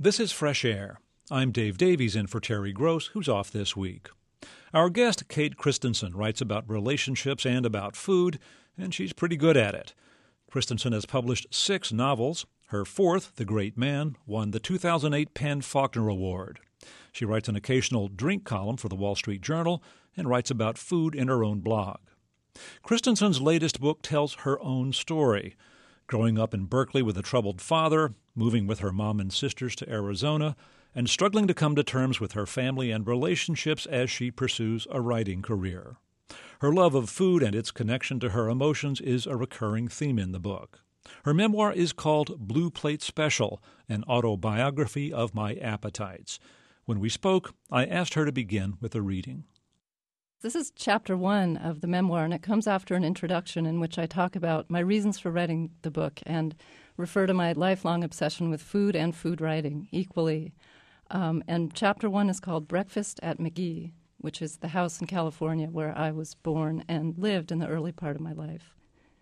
This is Fresh Air. I'm Dave Davies in for Terry Gross, who's off this week. Our guest, Kate Christensen, writes about relationships and about food, and she's pretty good at it. Christensen has published 6 novels. Her 4th, The Great Man, won the 2008 PEN/Faulkner Award. She writes an occasional drink column for the Wall Street Journal and writes about food in her own blog. Christensen's latest book tells her own story. Growing up in Berkeley with a troubled father, moving with her mom and sisters to Arizona, and struggling to come to terms with her family and relationships as she pursues a writing career. Her love of food and its connection to her emotions is a recurring theme in the book. Her memoir is called Blue Plate Special, an autobiography of my appetites. When we spoke, I asked her to begin with a reading. This is chapter 1 of the memoir, and it comes after an introduction in which I talk about my reasons for writing the book and refer to my lifelong obsession with food and food writing equally. And chapter 1 is called Breakfast at McGee, which is the house in California where I was born and lived in the early part of my life.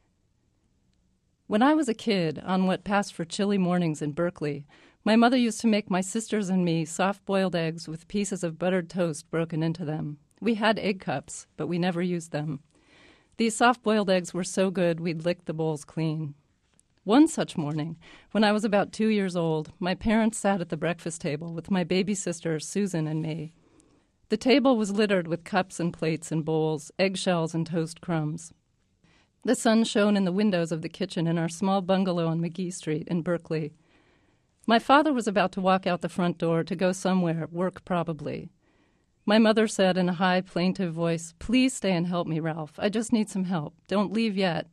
When I was a kid, on what passed for chilly mornings in Berkeley, my mother used to make my sisters and me soft-boiled eggs with pieces of buttered toast broken into them. We had egg cups, but we never used them. These soft-boiled eggs were so good we'd lick the bowls clean. One such morning, when I was about 2 years old, my parents sat at the breakfast table with my baby sisters, Susan and me. The table was littered with cups and plates and bowls, eggshells and toast crumbs. The sun shone in the windows of the kitchen in our small bungalow on McGee Street in Berkeley. My father was about to walk out the front door to go somewhere, work probably. My mother said in a high, plaintive voice, "Please stay and help me, Ralph. I just need some help. Don't leave yet."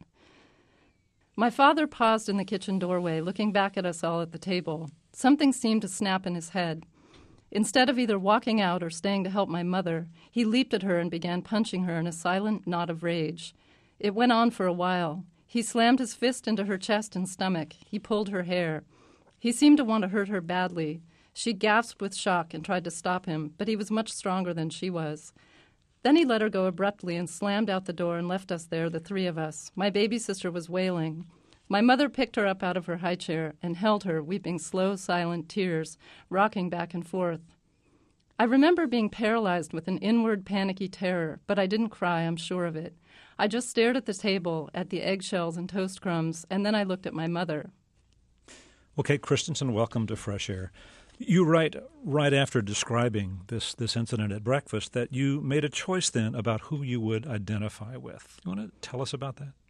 My father paused in the kitchen doorway, looking back at us all at the table. Something seemed to snap in his head. Instead of either walking out or staying to help my mother, he leaped at her and began punching her in a silent knot of rage. It went on for a while. He slammed his fist into her chest and stomach. He pulled her hair. He seemed to want to hurt her badly. She gasped with shock and tried to stop him, but he was much stronger than she was. Then he let her go abruptly and slammed out the door and left us there, the 3 of us. My baby sister was wailing. My mother picked her up out of her high chair and held her, weeping slow, silent tears, rocking back and forth. I remember being paralyzed with an inward, panicky terror, but I didn't cry, I'm sure of it. I just stared at the table, at the eggshells and toast crumbs, and then I looked at my mother. Well, Kate Christensen, welcome to Fresh Air. You write right after describing this incident at breakfast that you made a choice then about who you would identify with. You want to tell us about that?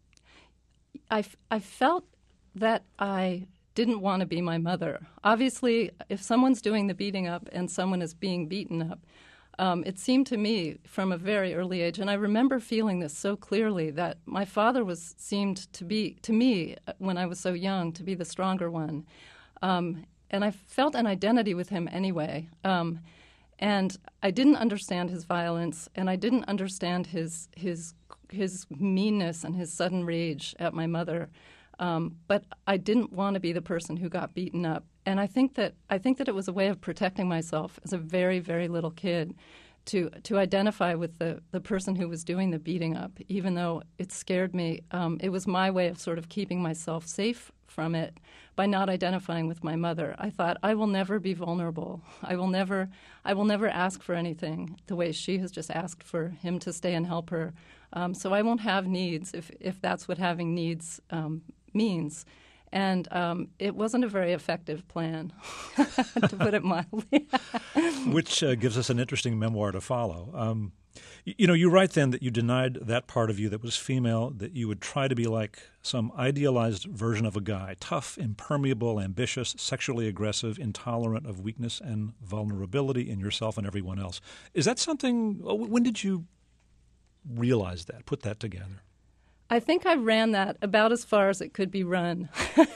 I felt that I didn't want to be my mother. Obviously, if someone's doing the beating up and someone is being beaten up, it seemed to me from a very early age, and I remember feeling this so clearly, that my father seemed to be, to me, when I was so young, to be the stronger one. And I felt an identity with him anyway. And I didn't understand his violence, and I didn't understand his meanness and his sudden rage at my mother. But I didn't want to be the person who got beaten up. And I think that it was a way of protecting myself as a very, very little kid to identify with the person who was doing the beating up, even though it scared me. It was my way of sort of keeping myself safe from it by not identifying with my mother. I thought, I will never be vulnerable. I will never ask for anything the way she has just asked for him to stay and help her. So I won't have needs if that's what having needs means. And it wasn't a very effective plan, to put it mildly. Which gives us an interesting memoir to follow. You write then that you denied that part of you that was female, that you would try to be like some idealized version of a guy, tough, impermeable, ambitious, sexually aggressive, intolerant of weakness and vulnerability in yourself and everyone else. Is that something – when did you realize that, put that together? I think I ran that about as far as it could be run.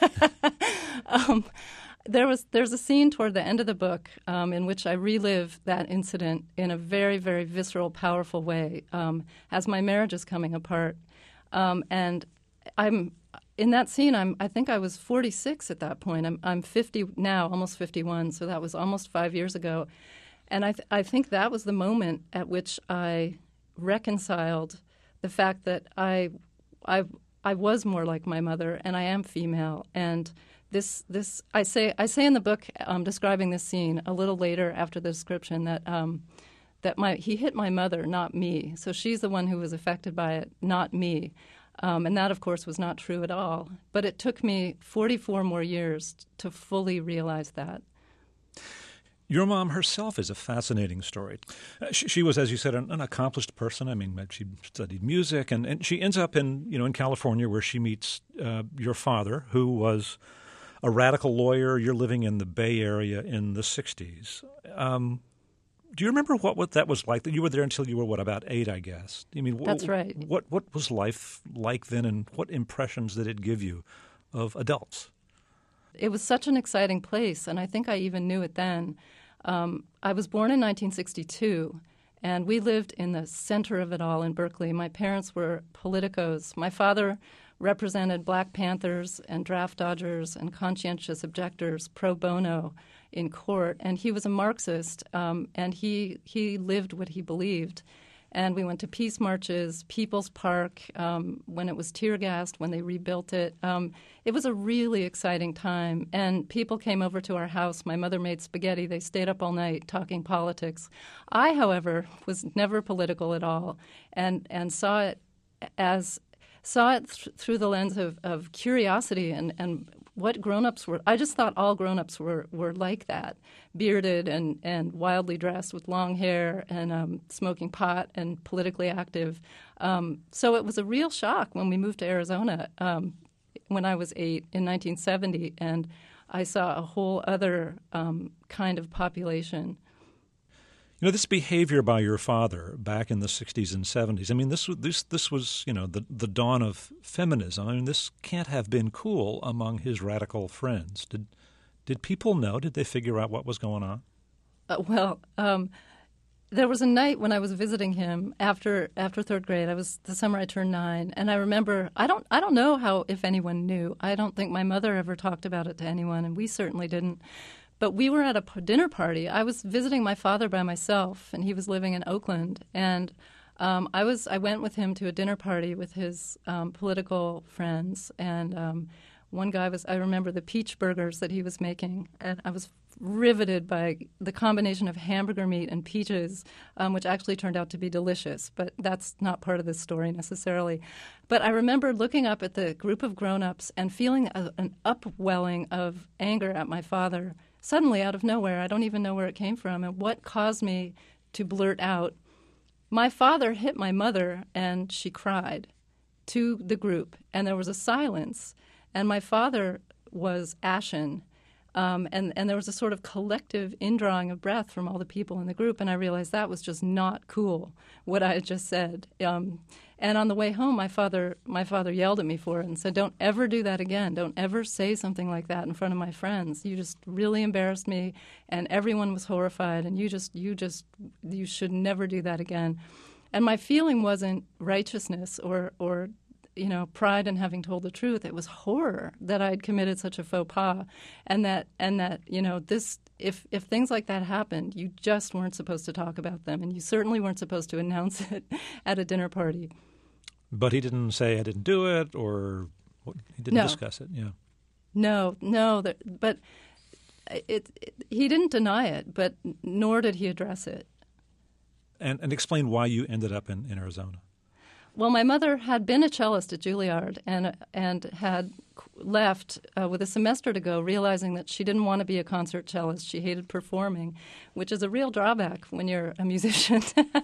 There's a scene toward the end of the book in which I relive that incident in a very, very visceral, powerful way as my marriage is coming apart. And I'm in that scene. I think I was 46 at that point. I'm 50 now, almost 51. So that was almost 5 years ago. And I think that was the moment at which I reconciled the fact that I was more like my mother, and I am female, and I say in the book, describing this scene a little later after the description, that he hit my mother, not me. So she's the one who was affected by it, not me. And that, of course, was not true at all. But it took me 44 more years to fully realize that. Your mom herself is a fascinating story. She was, as you said, an accomplished person. I mean, she studied music, and she ends up in California, where she meets your father, who was a radical lawyer. You're living in the Bay Area in the 60s. Do you remember what that was like? You were there until you were, about 8, I guess. I mean, that's right. What was life like then, and what impressions did it give you of adults? It was such an exciting place, and I think I even knew it then. I was born in 1962, and we lived in the center of it all in Berkeley. My parents were politicos. My father represented Black Panthers and draft dodgers and conscientious objectors pro bono in court, and he was a Marxist, and he lived what he believed. And we went to peace marches, People's Park, when it was tear gassed, when they rebuilt it. It was a really exciting time. And people came over to our house. My mother made spaghetti. They stayed up all night talking politics. I, however, was never political at all, and saw it through the lens of curiosity and what grown-ups were. I just thought all grown-ups were like that, bearded and wildly dressed with long hair and smoking pot and politically active. So it was a real shock when we moved to Arizona when I was 8 in 1970, and I saw a whole other kind of population. This behavior by your father back in the 60s and 70s, I mean, this was the dawn of feminism. I mean, this can't have been cool among his radical friends. Did people know? Did they figure out what was going on? There was a night when I was visiting him after third grade. The summer I turned 9, and I remember I don't know if anyone knew. I don't think my mother ever talked about it to anyone, and we certainly didn't. But we were at a dinner party. I was visiting my father by myself, and he was living in Oakland. And I went with him to a dinner party with his political friends. And one guy I remember the peach burgers that he was making. And I was riveted by the combination of hamburger meat and peaches, which actually turned out to be delicious. But that's not part of this story necessarily. But I remember looking up at the group of grown-ups and feeling an upwelling of anger at my father. Suddenly, out of nowhere, I don't even know where it came from, and what caused me to blurt out, "My father hit my mother," and she cried to the group, and there was a silence, and my father was ashen, and there was a sort of collective indrawing of breath from all the people in the group, and I realized that was just not cool, what I had just said. And on the way home, my father yelled at me for it and said, "Don't ever do that again. Don't ever say something like that in front of my friends. You just really embarrassed me," and everyone was horrified, and you should never do that again. And my feeling wasn't righteousness or pride in having told the truth. It was horror that I had committed such a faux pas, and that this. If things like that happened, you just weren't supposed to talk about them, and you certainly weren't supposed to announce it at a dinner party. But he didn't say, "I didn't do it," or he didn't discuss it. Yeah. No. But he didn't deny it, but nor did he address it. And explain why you ended up in Arizona. Well, my mother had been a cellist at Juilliard and had left with a semester to go, realizing that she didn't want to be a concert cellist. She hated performing, which is a real drawback when you're a musician.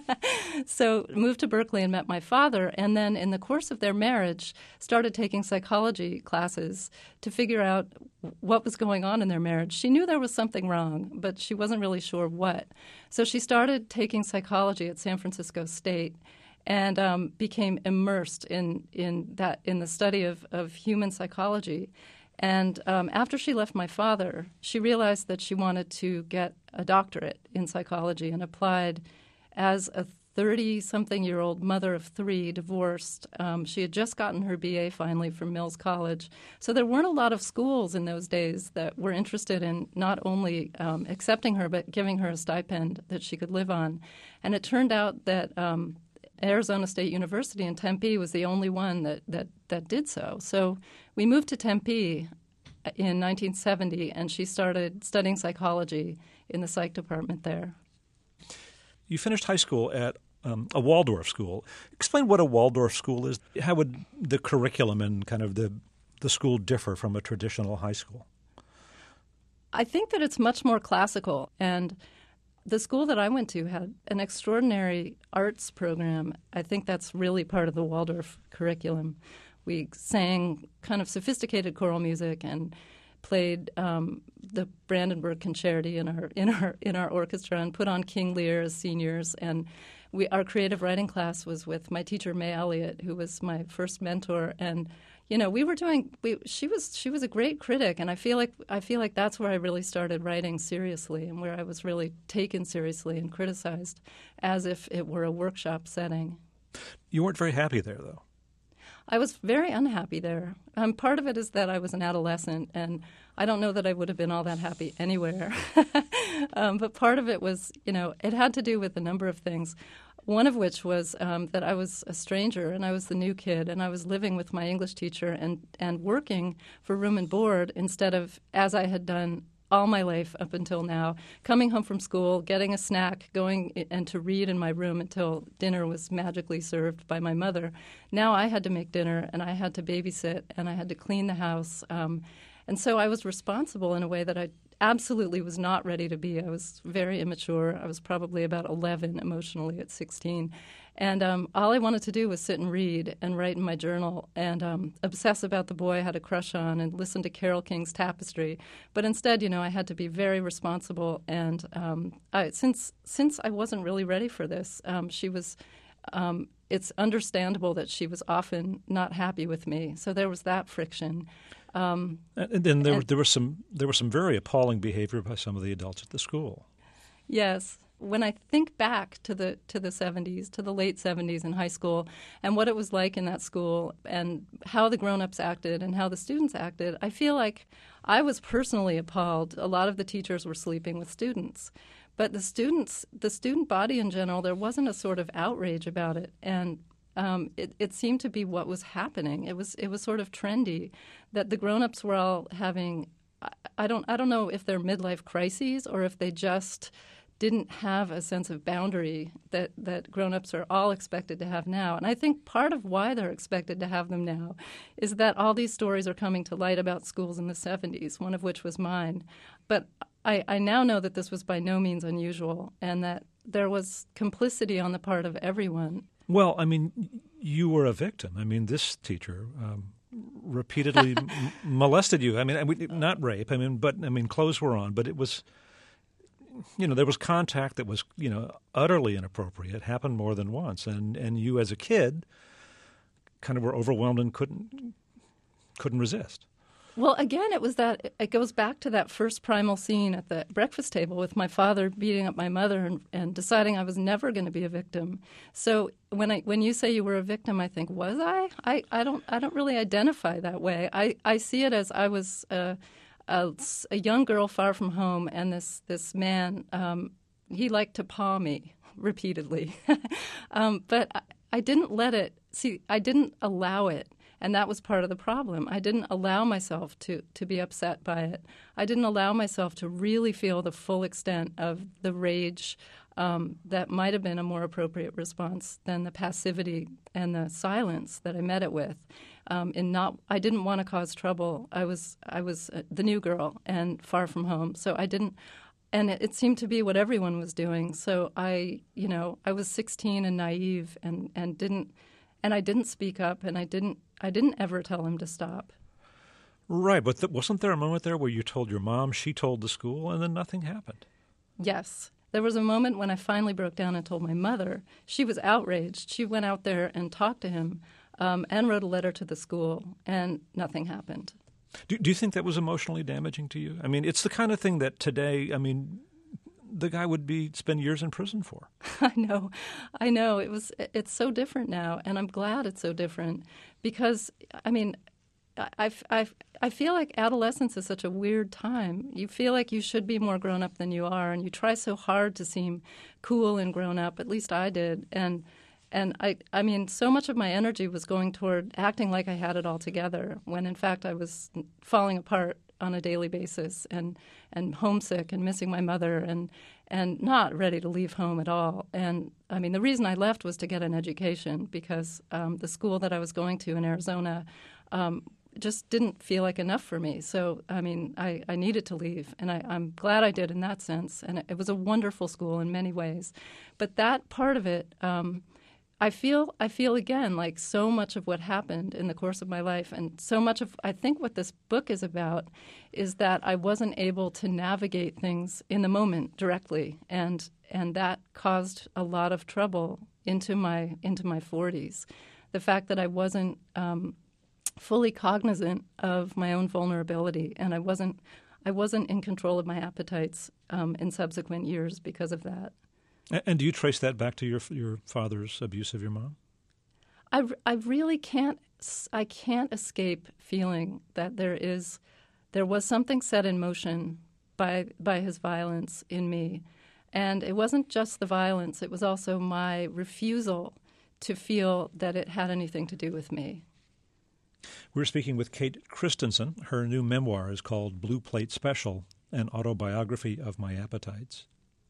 So moved to Berkeley and met my father, and then in the course of their marriage started taking psychology classes to figure out what was going on in their marriage. She knew there was something wrong, but she wasn't really sure what. So she started taking psychology at San Francisco State, and became immersed in the study of human psychology. And after she left my father, she realized that she wanted to get a doctorate in psychology and applied as a 30-something-year-old mother of 3, divorced. She had just gotten her BA finally from Mills College. So there weren't a lot of schools in those days that were interested in not only accepting her, but giving her a stipend that she could live on. And it turned out that Arizona State University in Tempe was the only one that did so. So we moved to Tempe, in 1970, and she started studying psychology in the psych department there. You finished high school at a Waldorf school. Explain what a Waldorf school is. How would the curriculum and kind of the school differ from a traditional high school? I think that it's much more classical, and the school that I went to had an extraordinary arts program. I think that's really part of the Waldorf curriculum. We sang kind of sophisticated choral music and played the Brandenburg Concerti in our orchestra and put on King Lear as seniors. And our creative writing class was with my teacher May Elliott, who was my first mentor. And she was a great critic, and I feel like that's where I really started writing seriously, and where I was really taken seriously and criticized as if it were a workshop setting. You weren't very happy there, though. I was very unhappy there. Part of it is that I was an adolescent, and I don't know that I would have been all that happy anywhere. But part of it was, it had to do with a number of things. One of which was that I was a stranger and I was the new kid, and I was living with my English teacher and working for room and board instead of, as I had done all my life up until now, coming home from school, getting a snack, going and to read in my room until dinner was magically served by my mother. Now I had to make dinner, and I had to babysit, and I had to clean the house. And so I was responsible in a way that I absolutely was not ready to be. I was very immature. I was probably about 11 emotionally at 16. And all I wanted to do was sit and read and write in my journal and obsess about the boy I had a crush on and listen to Carole King's Tapestry. But instead, I had to be very responsible. And since I wasn't really ready for this, it's understandable that she was often not happy with me. So there was that friction. And then there was some very appalling behavior by some of the adults at the school. Yes. When I think back to the 70s, to the late 70s in high school, and what it was like in that school, and how the grown-ups acted and how the students acted, I feel like I was personally appalled. A lot of the teachers were sleeping with students. But the student body in general, there wasn't a sort of outrage about it. And it seemed to be what was happening. It was sort of trendy that the grown-ups were all having. I don't know if they're midlife crises or if they just didn't have a sense of boundary that grown-ups are all expected to have now. And I think part of why they're expected to have them now is that all these stories are coming to light about schools in the 70s, one of which was mine. But I now know that this was by no means unusual and that there was complicity on the part of everyone. Well, I mean, you were a victim. I mean, this teacher repeatedly molested you. I mean, not rape. But clothes were on. But it was, there was contact that was, utterly inappropriate. It happened more than once, and you as a kid kind of were overwhelmed and couldn't resist. Well, again, it goes back to that first primal scene at the breakfast table with my father beating up my mother and deciding I was never going to be a victim. So when you say you were a victim, I think, was I? I don't really identify that way. I see it as I was a young girl far from home, and this man, he liked to paw me repeatedly. But I didn't let it. See, I didn't allow it. And that was part of the problem. I didn't allow myself to be upset by it. I didn't allow myself to really feel the full extent of the rage that might have been a more appropriate response than the passivity and the silence that I met it with. I didn't want to cause trouble. I was the new girl and far from home, so I didn't. And it seemed to be what everyone was doing. So I was 16 and naive and didn't. And I didn't speak up, and I didn't ever tell him to stop. Right, but wasn't there a moment there where you told your mom, she told the school, and then nothing happened? Yes. There was a moment when I finally broke down and told my mother. She was outraged. She went out there and talked to him and wrote a letter to the school, and nothing happened. Do you think that was emotionally damaging to you? I mean, it's the kind of thing that today, the guy would spend years in prison for. I know. It's so different now, and I'm glad it's so different because, I feel like adolescence is such a weird time. You feel like you should be more grown up than you are, and you try so hard to seem cool and grown up. At least I did, and so much of my energy was going toward acting like I had it all together when in fact I was falling apart on a daily basis, and homesick and missing my mother, and not ready to leave home at all. And I mean, the reason I left was to get an education, because the school that I was going to in Arizona just didn't feel like enough for me. So, I mean, I needed to leave, and I'm glad I did in that sense. And it was a wonderful school in many ways. But that part of it, I feel again like so much of what happened in the course of my life, and so much of, I think, what this book is about is that I wasn't able to navigate things in the moment directly, and that caused a lot of trouble into my 40s. The fact that I wasn't fully cognizant of my own vulnerability, and I wasn't in control of my appetites in subsequent years because of that. And do you trace that back to your father's abuse of your mom? I really can't. I can't escape feeling that there was something set in motion by his violence in me, and it wasn't just the violence. It was also my refusal to feel that it had anything to do with me. We're speaking with Kate Christensen. Her new memoir is called Blue Plate Special, an autobiography of my appetites.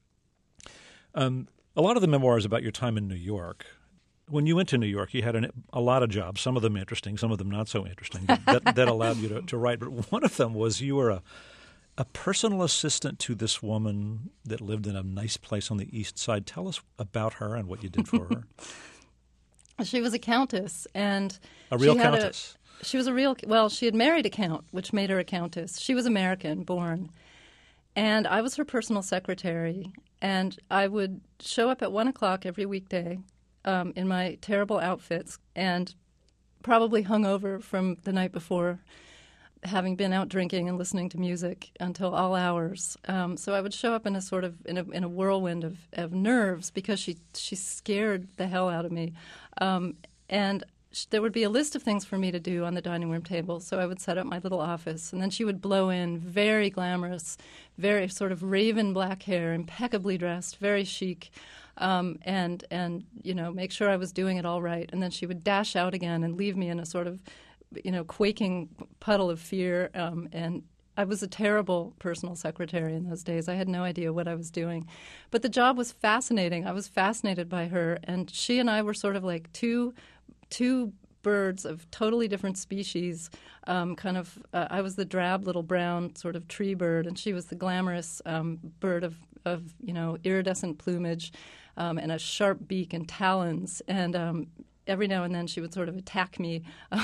A lot of the memoir is about your time in New York. When you went to New York, you had a lot of jobs, some of them interesting, some of them not so interesting, that allowed you to write. But one of them was you were a personal assistant to this woman that lived in a nice place on the East Side. Tell us about her and what you did for her. She was a countess, and a real countess. She was a real. Well, she had married a count, which made her a countess. She was American born, and I was her personal secretary. And I would show up at 1 o'clock every weekday in my terrible outfits, and probably hungover from the night before, having been out drinking and listening to music until all hours. So I would show up in a sort of in a whirlwind of nerves, because she scared the hell out of me. And there would be a list of things for me to do on the dining room table, so I would set up my little office, and then she would blow in very glamorous, very sort of raven black hair, impeccably dressed, very chic, and make sure I was doing it all right, and then she would dash out again and leave me in a sort of, quaking puddle of fear, and I was a terrible personal secretary in those days. I had no idea what I was doing. But the job was fascinating. I was fascinated by her, and she and I were sort of like two birds of totally different species. I was the drab little brown sort of tree bird, and she was the glamorous bird of iridescent plumage and a sharp beak and talons. And every now and then she would sort of attack me.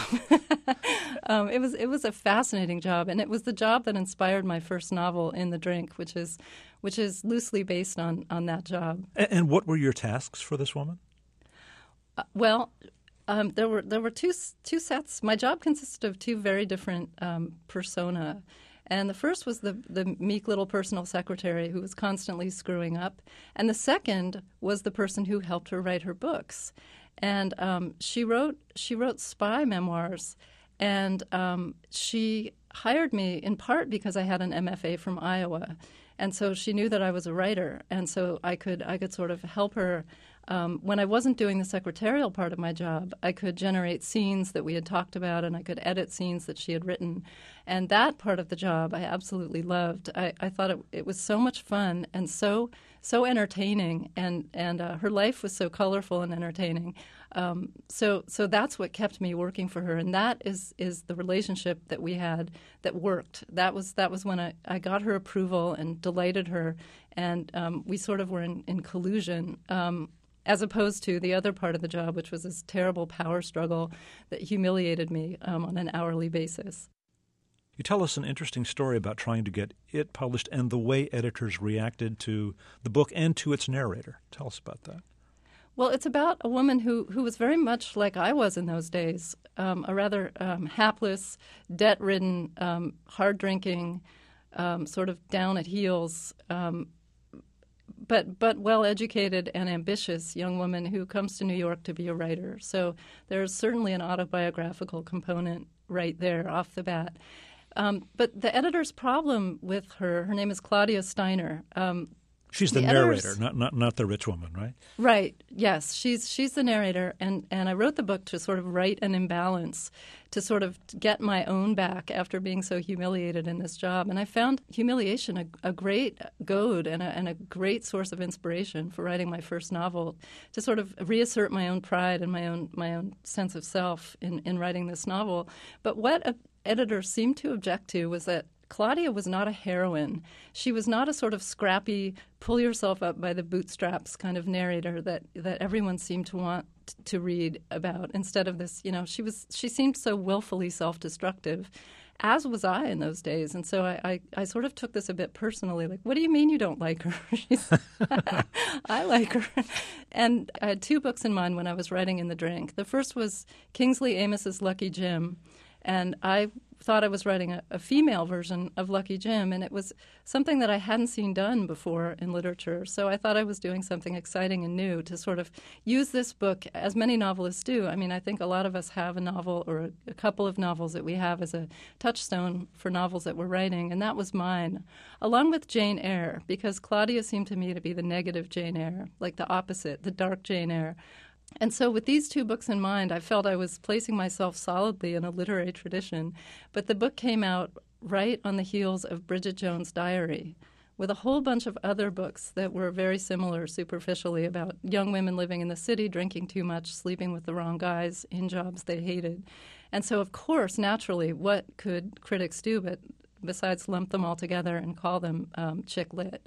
It was a fascinating job, and it was the job that inspired my first novel, In the Drink, which is loosely based on that job. And what were your tasks for this woman? There were two sets. My job consisted of two very different persona. And the first was the meek little personal secretary who was constantly screwing up. And the second was the person who helped her write her books. And she wrote spy memoirs. And she hired me in part because I had an MFA from Iowa. And so she knew that I was a writer. And so I could sort of help her. When I wasn't doing the secretarial part of my job, I could generate scenes that we had talked about, and I could edit scenes that she had written. And that part of the job I absolutely loved. I thought it was so much fun and so entertaining, and her life was so colorful and entertaining. So that's what kept me working for her, and that is the relationship that we had that worked. That was when I got her approval and delighted her, and we sort of were in collusion. As opposed to the other part of the job, which was this terrible power struggle that humiliated me on an hourly basis. You tell us an interesting story about trying to get it published and the way editors reacted to the book and to its narrator. Tell us about that. Well, it's about a woman who was very much like I was in those days, a rather hapless, debt-ridden, hard-drinking, sort of down at heels, but well-educated and ambitious young woman who comes to New York to be a writer. So there's certainly an autobiographical component right there off the bat. But the editor's problem with her name is Claudia Steiner. She's the narrator, not the rich woman, right? Right. Yes, she's the narrator, and I wrote the book to sort of right an imbalance, to sort of get my own back after being so humiliated in this job. And I found humiliation a great goad and a great source of inspiration for writing my first novel, to sort of reassert my own pride and my own sense of self in writing this novel. But what editors seemed to object to was that Claudia was not a heroine. She was not a sort of scrappy, pull yourself up by the bootstraps kind of narrator that everyone seemed to want to read about. Instead of this, she seemed so willfully self-destructive, as was I in those days. And so I sort of took this a bit personally, like, what do you mean you don't like her? I like her. And I had two books in mind when I was writing In the Drink. The first was Kingsley Amos's Lucky Jim, and I thought I was writing a female version of Lucky Jim, and it was something that I hadn't seen done before in literature. So I thought I was doing something exciting and new to sort of use this book, as many novelists do. I mean, I think a lot of us have a novel or a couple of novels that we have as a touchstone for novels that we're writing, and that was mine, along with Jane Eyre, because Claudia seemed to me to be the negative Jane Eyre, like the opposite, the dark Jane Eyre. And so with these two books in mind, I felt I was placing myself solidly in a literary tradition. But the book came out right on the heels of Bridget Jones' Diary, with a whole bunch of other books that were very similar superficially about young women living in the city, drinking too much, sleeping with the wrong guys in jobs they hated. And so, of course, naturally, what could critics do besides lump them all together and call them chick lit?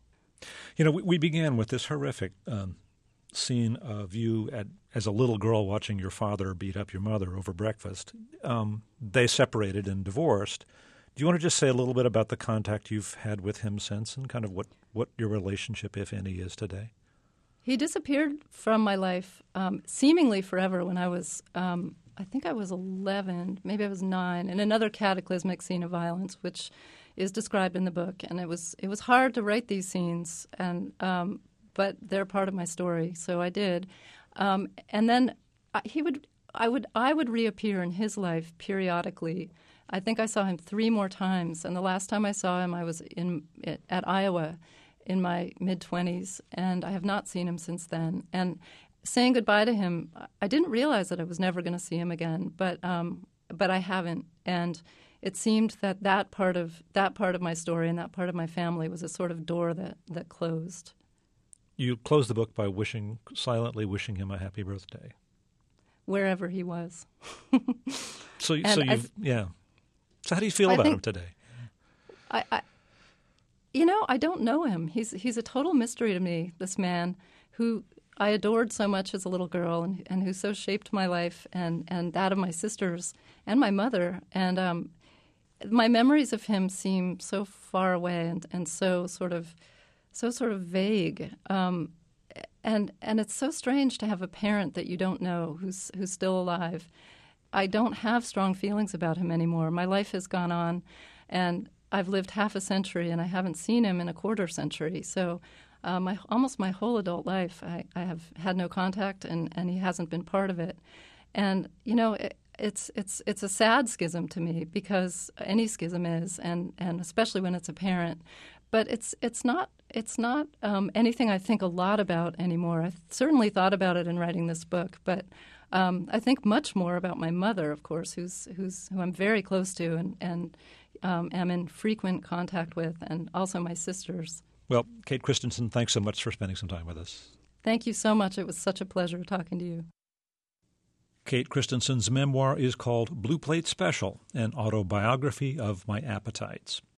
We began with this horrific scene of you as a little girl watching your father beat up your mother over breakfast. They separated and divorced. Do you want to just say a little bit about the contact you've had with him since and kind of what your relationship, if any, is today? He disappeared from my life seemingly forever when I was, I think I was 11, maybe I was 9, in another cataclysmic scene of violence, which is described in the book. And it was hard to write these scenes, and but they're part of my story, so I did. And then I would reappear in his life periodically. I think I saw him 3 more times, and the last time I saw him, I was at Iowa in my mid-20s, and I have not seen him since then. And saying goodbye to him, I didn't realize that I was never going to see him again, but I haven't. And it seemed that part of my story and that part of my family was a sort of door that closed. You close the book by silently wishing him a happy birthday, wherever he was. So how do you feel about him today? I don't know him. He's a total mystery to me. This man who I adored so much as a little girl, and who so shaped my life and that of my sisters and my mother. And my memories of him seem so far away and so sort of vague, and it's so strange to have a parent that you don't know who's still alive. I don't have strong feelings about him anymore. My life has gone on, and I've lived half a century, and I haven't seen him in a quarter century. So almost my whole adult life, I have had no contact, and he hasn't been part of it. And it's a sad schism to me, because any schism is, and especially when it's a parent. But it's not anything I think a lot about anymore. I certainly thought about it in writing this book, but I think much more about my mother, of course, who I'm very close to and am in frequent contact with, and also my sisters. Well, Kate Christensen, thanks so much for spending some time with us. Thank you so much. It was such a pleasure talking to you. Kate Christensen's memoir is called Blue Plate Special, an autobiography of my appetites.